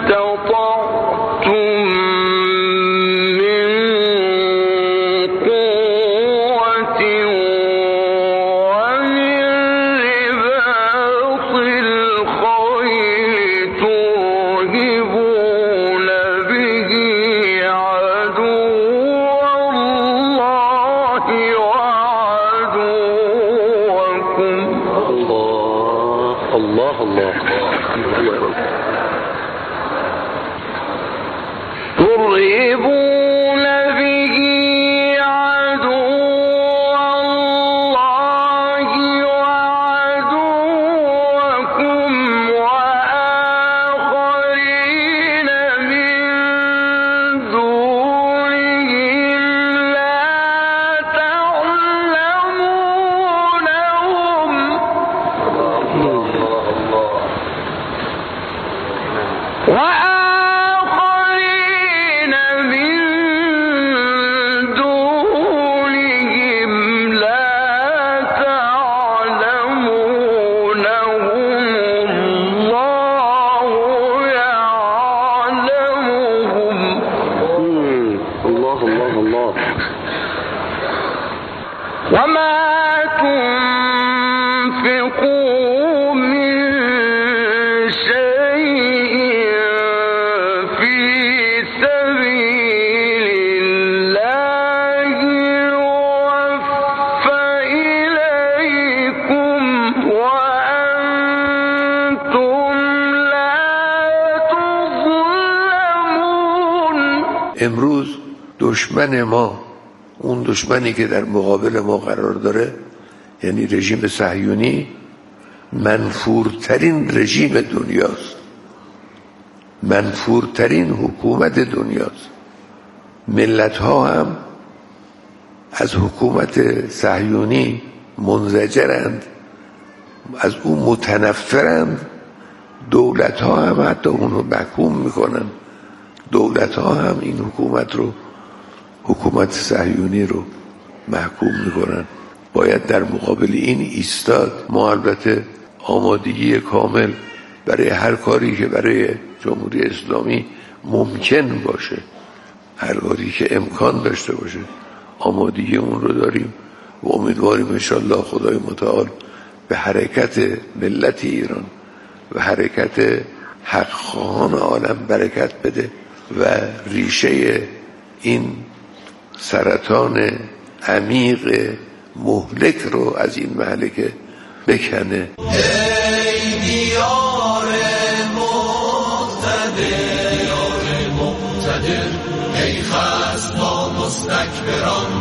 ترهبون به عدو الله وعدوكم وآخرين من دونهم لا تعلمونهم وما تنفقوا من شيء في سبيل الله يوفى إليكم وأنتم لا تظلمون. امروز دشمن ما، اون دشمنی که در مقابل ما قرار داره، یعنی رژیم صهیونی، منفورترین رژیم دنیاست، منفورترین حکومت دنیاست. ملت ها هم از حکومت صهیونی منزجرند، از اون متنفرند. دولت ها هم حتی اونو محکوم میکنن، دولت ها هم این حکومت صهیونی رو محکوم میکنن. باید در مقابل این ایستاد. ما البته آمادگی کامل برای هر کاری که برای جمهوری اسلامی ممکن باشه، هر کاری که امکان داشته باشه، آمادگی اون رو داریم و امیدواریم انشالله خدای متعال به حرکت ملت ایران و حرکت حق خواهان عالم برکت بده و ریشه این سرطان عمیق مهلک رو از این مهلکه بکنه. ای دیار مقتدر، ای خصم با مستکبران،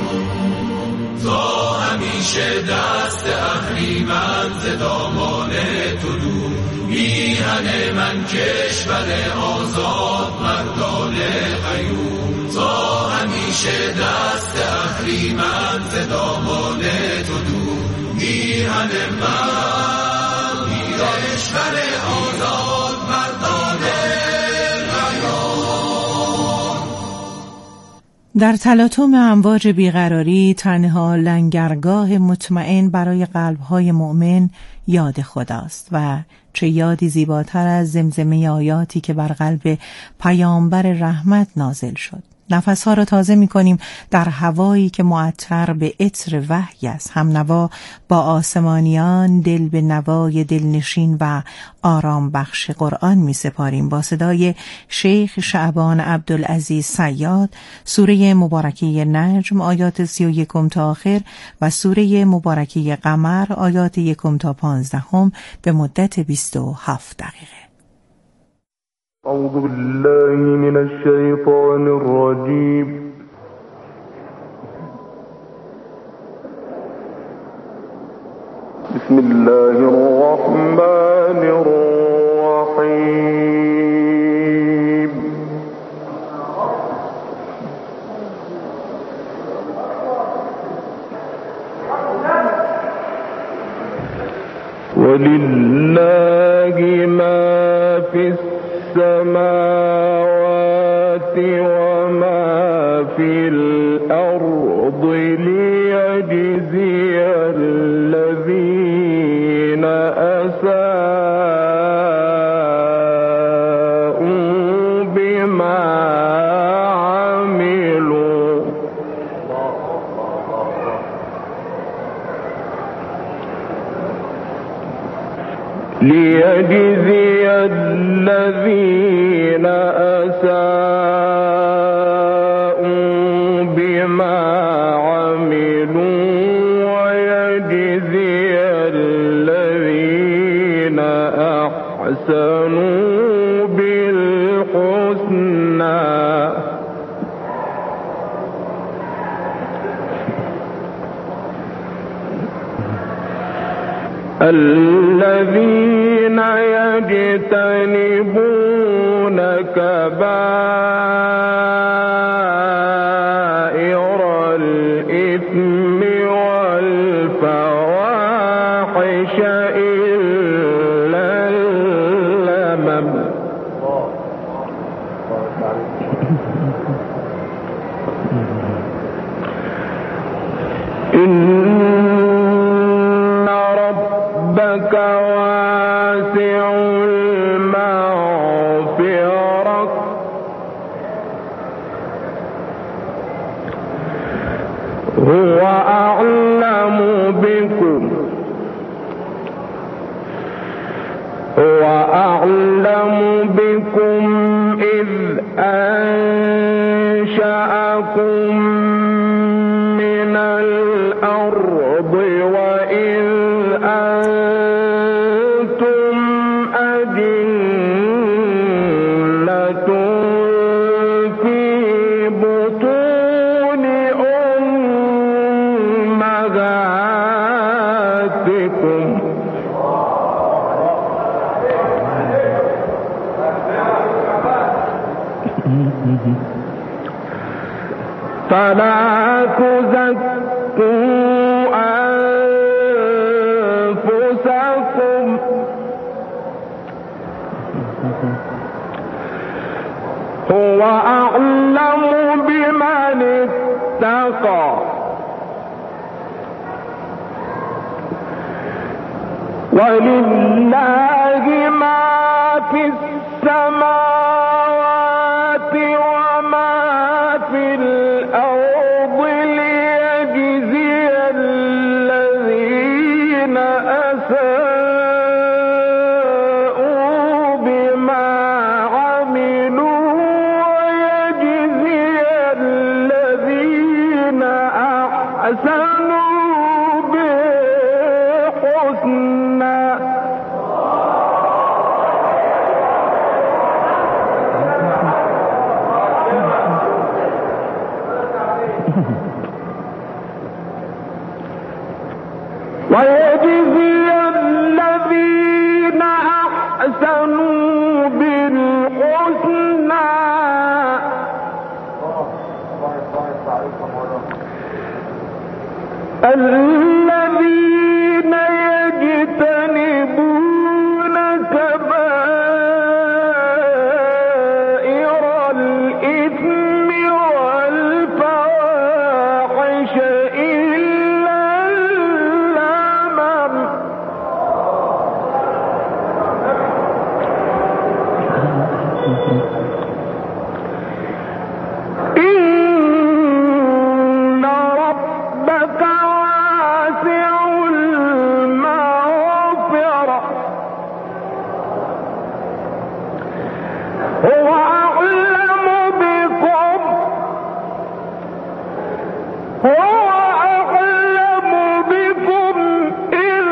تا همیشه دست اهریمن ز دامان تو دور. میهن من کشور آزاد مردان غیور، تا همیشه دست اهریمن ز دامان تو دور. میهن من کشور آزاد مردان غیور. در تلاطم امواج بیقراری تنها لنگرگاه مطمئن برای قلب‌های مؤمن یاد خداست و چه یادی زیباتر از زمزمه آیاتی که بر قلب پیامبر رحمت نازل شد. نفسها را تازه می کنیم در هوایی که معطر به عطر وحی است. هم نوا با آسمانیان دل به نوای دلنشین و آرام بخش قرآن می سپاریم. با صدای شیخ شعبان عبدالعزیز صیاد سوره مبارکه نجم آیات 31 تا آخر و سوره مبارکه قمر آیات 1 تا 15 به مدت 27 دقیقه. أعوذ بالله من الشيطان الرجيم. بسم الله الرحمن الرحيم. ولله ما في السماوات وما في الأرض ليجزي الذين أساءوا ويجزي الذين أساءوا بما عملوا ويجزي الذين أحسنوا بالحسنى. الذين يجتنبون كبائر الإثم والفواحش إلا اللمم إن ربك واسع المغفرة هو أعلم بكم إذ أنشأكم من الأرض وإذ أنتم أجنة في بطون أمهاتكم فلا تزكوا أنفسكم هو أعلم بمن اتقى ولله ما في السماوات وما في الأرض ليجزي الذين أساءوا بما عملوا ويجزي الذين أحسنوا بالحسنى. ويجزي الذين أحسنوا بالحسنى الذين يجتنبون كبائر الإثم والفواحش إلا اللمم إن ربك واسع المغفرة هو أعلم بكم إذ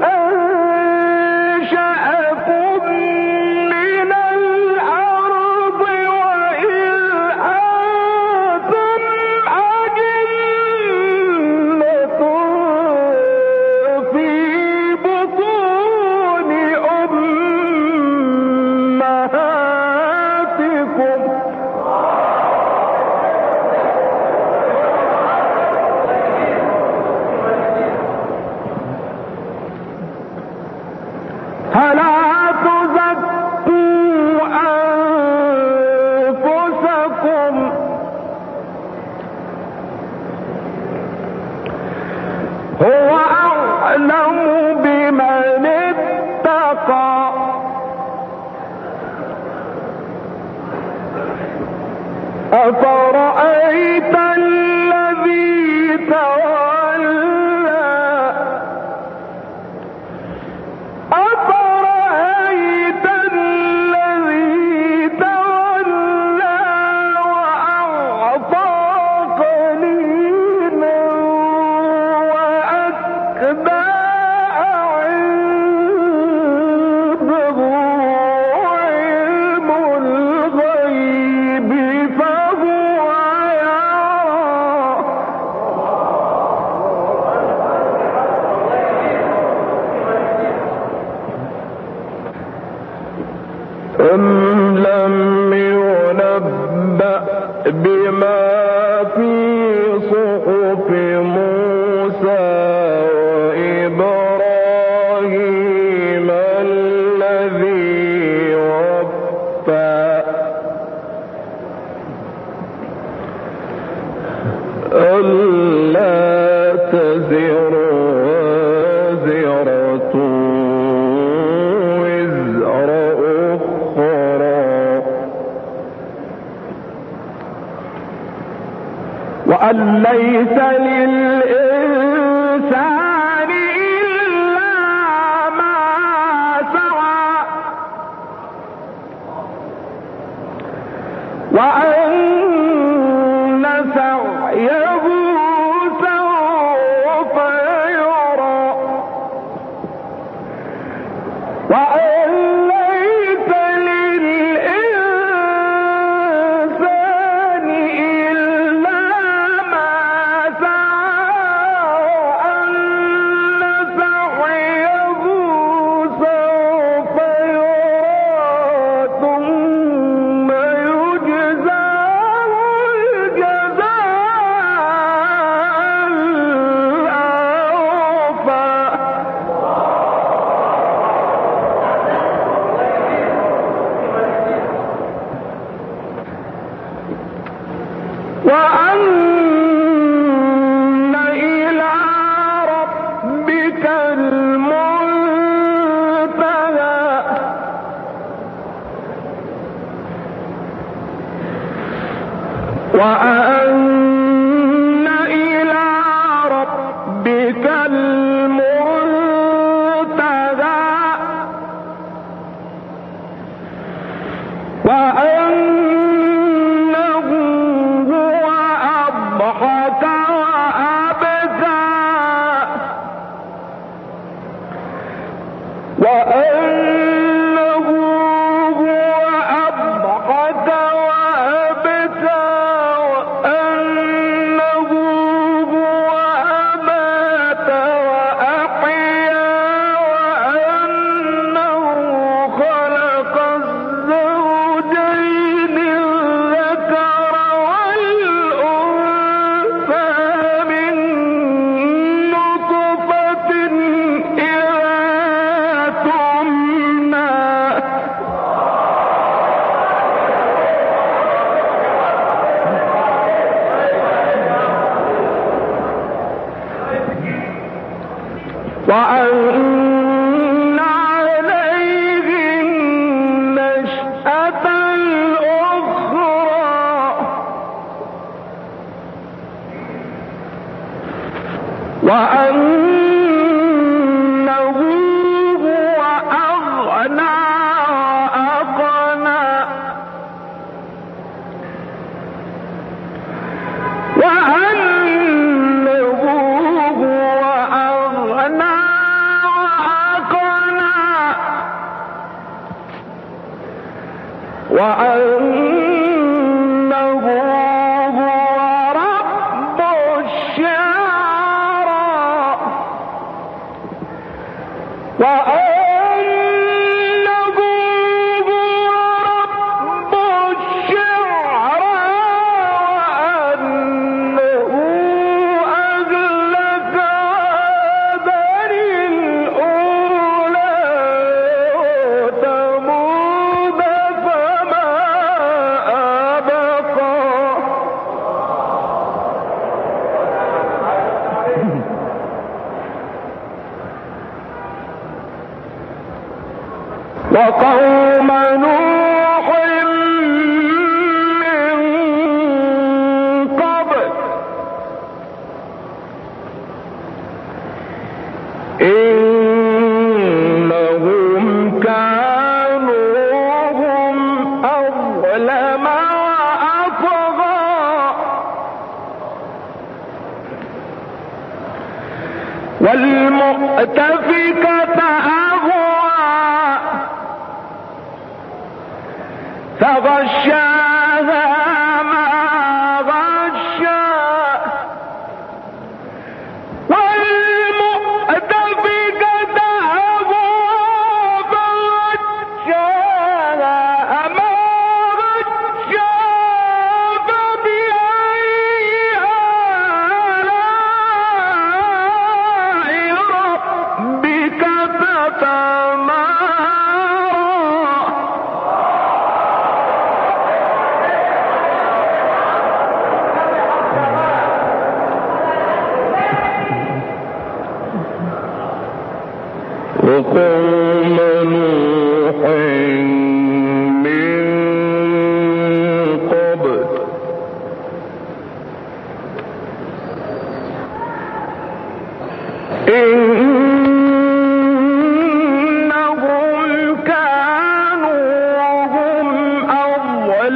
أنشأكم من الأرض وإذ أنتم أجنة في بطون أمهاتكم فلا تزكوا أنفسكم هو أعلم بمن اتقى أفرأيت الذي تولى أفرأيت بما في صحف موسى وإبراهيم الذي وفى ألا تزر وازرة وزر أخرى وأن ليس للإنسان إلا ما سعى وأن سعيه سوف يرى وأن ليس للإنسان إلا ما سعى وأن سعيه سوف يرى ثم يجزاه وأن إلى ربك المنتهى وأن إلى ربك المنتهى وأنه هو أضحك وأبكى وأنه هو أضحك وأبكى وأنه هو أمات وأحيا وأنه خلق الزوجين الذكر والأنثى من نطفة إذا تمنى وأن عليه النشأة الأخرى وأنه هو أغنى وأقنى وأنه هو أغنى وأقنى وأنه هو رب الشعرى وأنه هو رب الشعرى وأنه أهلك عادًا الأولى وثمود فما أبقى وقوم نوح من قبل إنهم كانوا هم أظلم وأطغى والمؤتفكة أهوى فغشاها ما غشى والمؤتفكة أهوى فغشاها ما غشى فبأي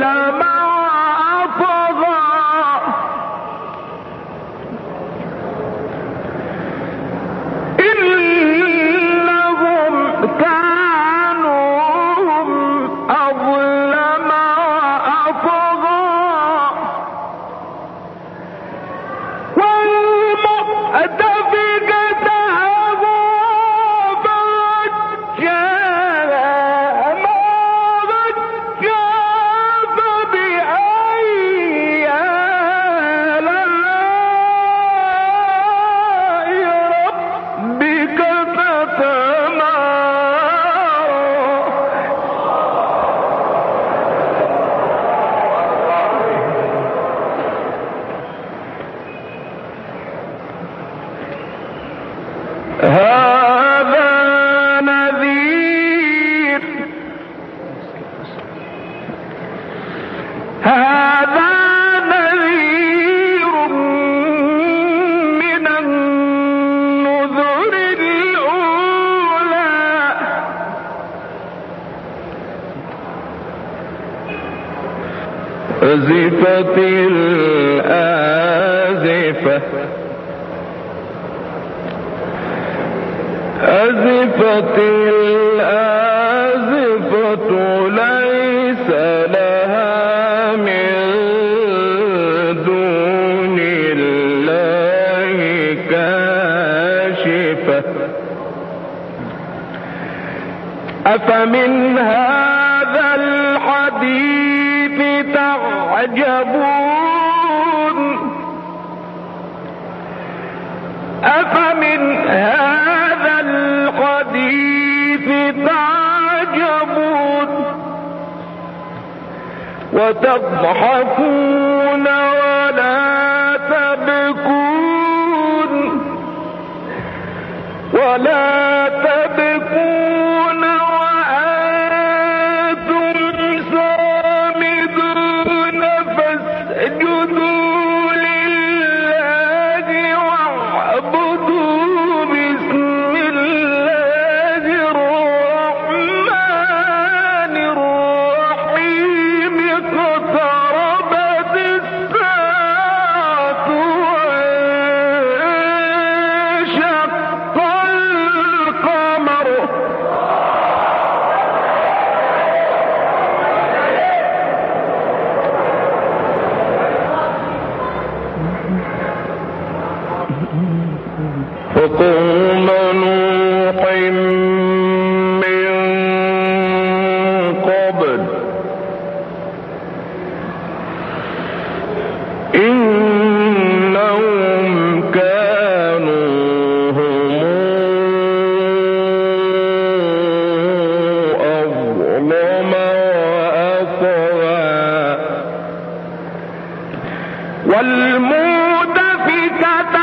أظلم وأطغى إنهم كانوا أظلم وأطغى والمؤتفكة هذا نذير من النذر الأولى أزفت الآزفة أزفت الآزفة ليس لها من دون الله كاشفة أفمن هذا الحديث تعجبون أفمن هذا الحديث تعجبون وتضحكون ولا تبكون وأنتم صامدون فاسجدوا لله واعبدوا بسم الله الرحمن الرحيم اقتربت الساعة وانشق القمر وقوم نوح من قبل إنهم كانوا هم أظلم وأطغى والمؤتفكة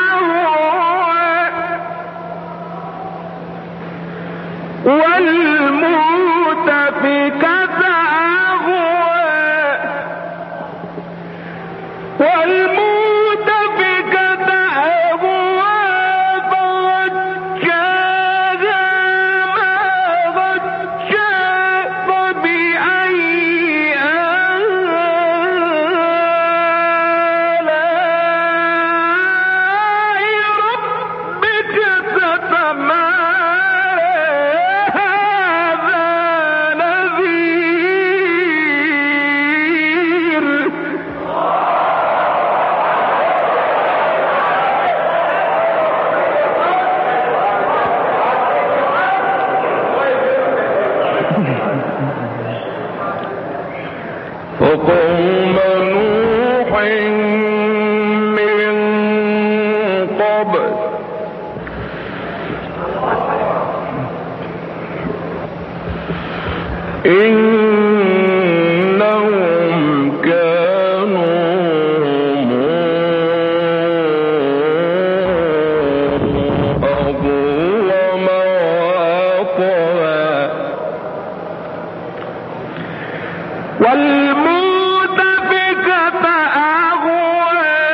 أهوى فغشاها ما غشا فبأي آلاء ربك تتمارى وقوم نوح من قبل إنهم كانوا أظلم وأطغى والمؤتفكة أهوى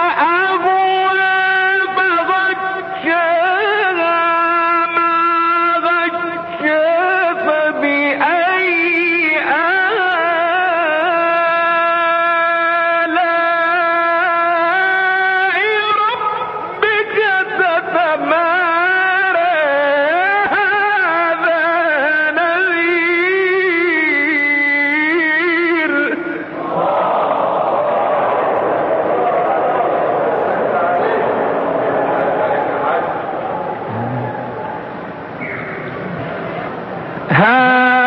فغشاها ما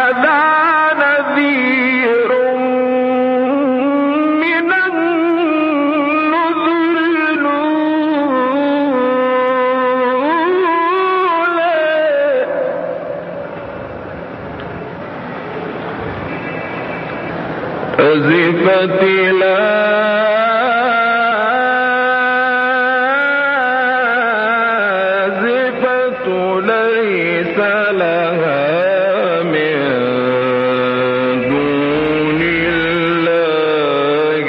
هذا نذير من النذر الأولى أزفت الآزفة ليس لها من دون الله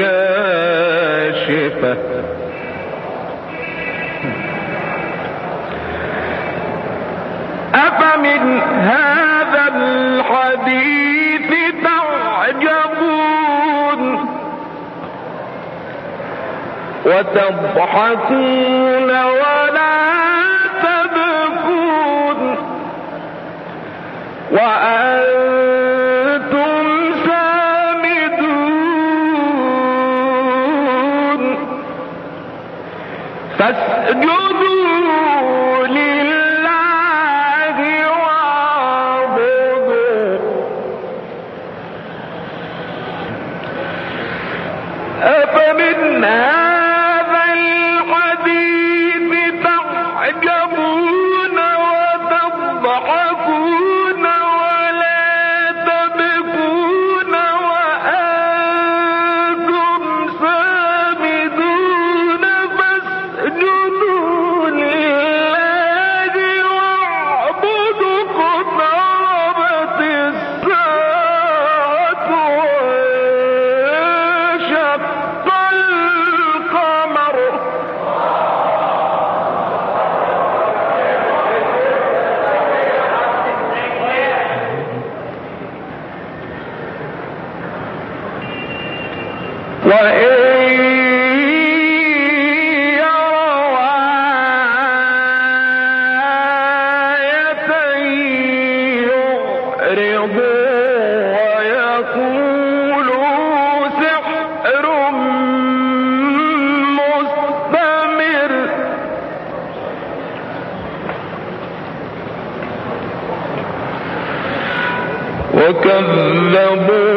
كاشفة أفمن هذا الحديث تعجبون وتضحكون ولا تبكون وأنتم سامدون فاسجدوا لله واعبدوا أفمن هذا الحديث تعجبون وتضحكون ولا تبكون وأنتم سامدون فاسجدوا لله واعبدوا اقتربت الساعة وانشق القمر وإن يروا آية يعرضوا ويقولوا سحر مستمر وكذبوا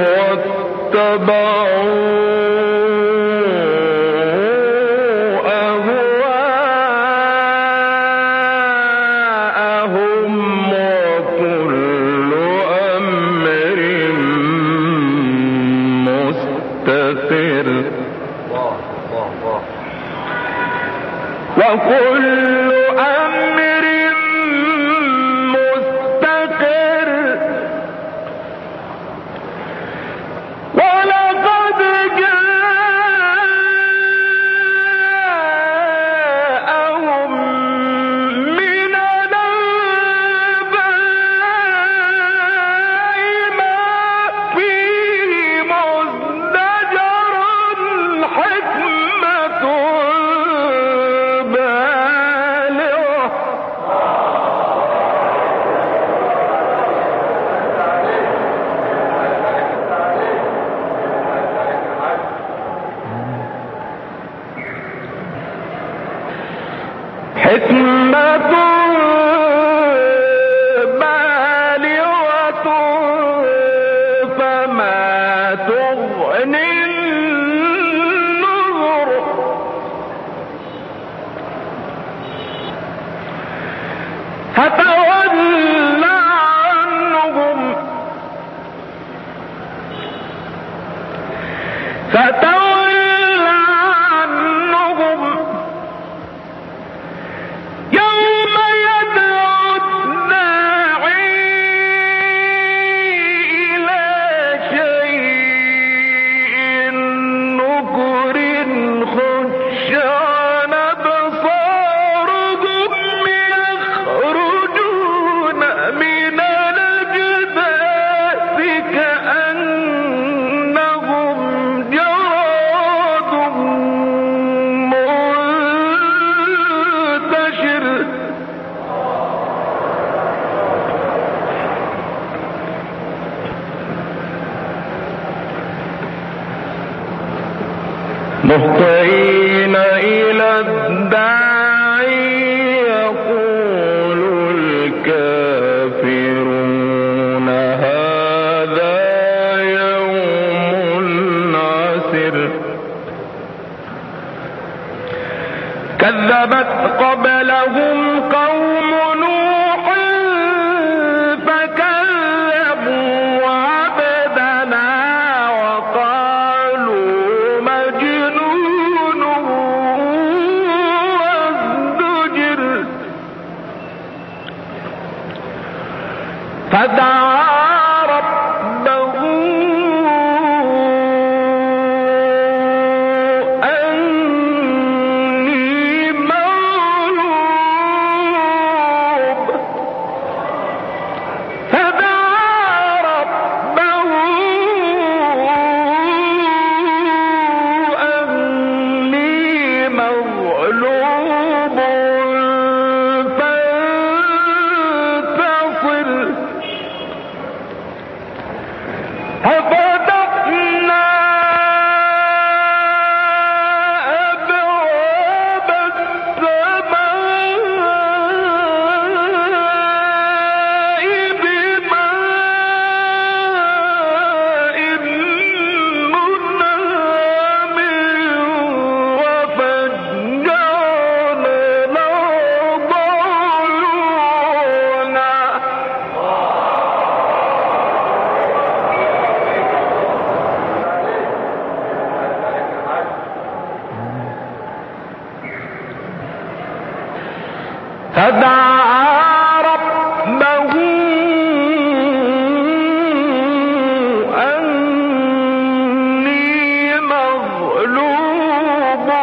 واتبعوا أهواءهم وكل أمر مستقر وكل أمر مستقر ولقد جاءهم من الأنباء ما فيه مزدجر حكمة بالغة بالغة فما تغني النذر فتول عنهم يوم يدعو الداعي إلى شيء نكر خش عن أبصارهم يخرجون من الأجداث كأنهم جراد منتشر مهطعين إلى الداعي يقول الكافرون كذبت قبلهم قوم نوح فكذبوا عبدنا وقالوا مجنون وازدجر فدعا ربه أني مغلوب ففتحنا أبواب السماء بماء منهمر وفجرنا الأرض عيونا فدعا ربه أني مغلوب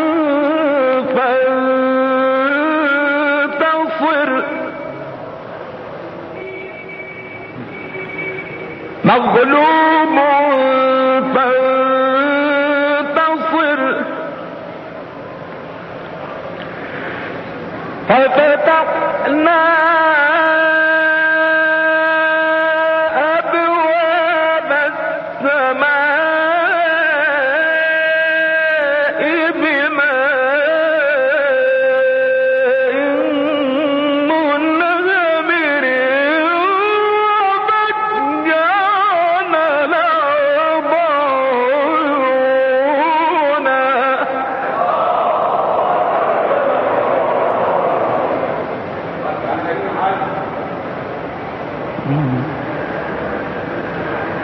فانتصر مغلوب فانتصر ففتحنا أبواب السماء بماء منهمر وفجرنا الأرض عيونا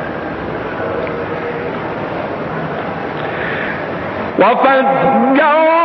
وفجرنا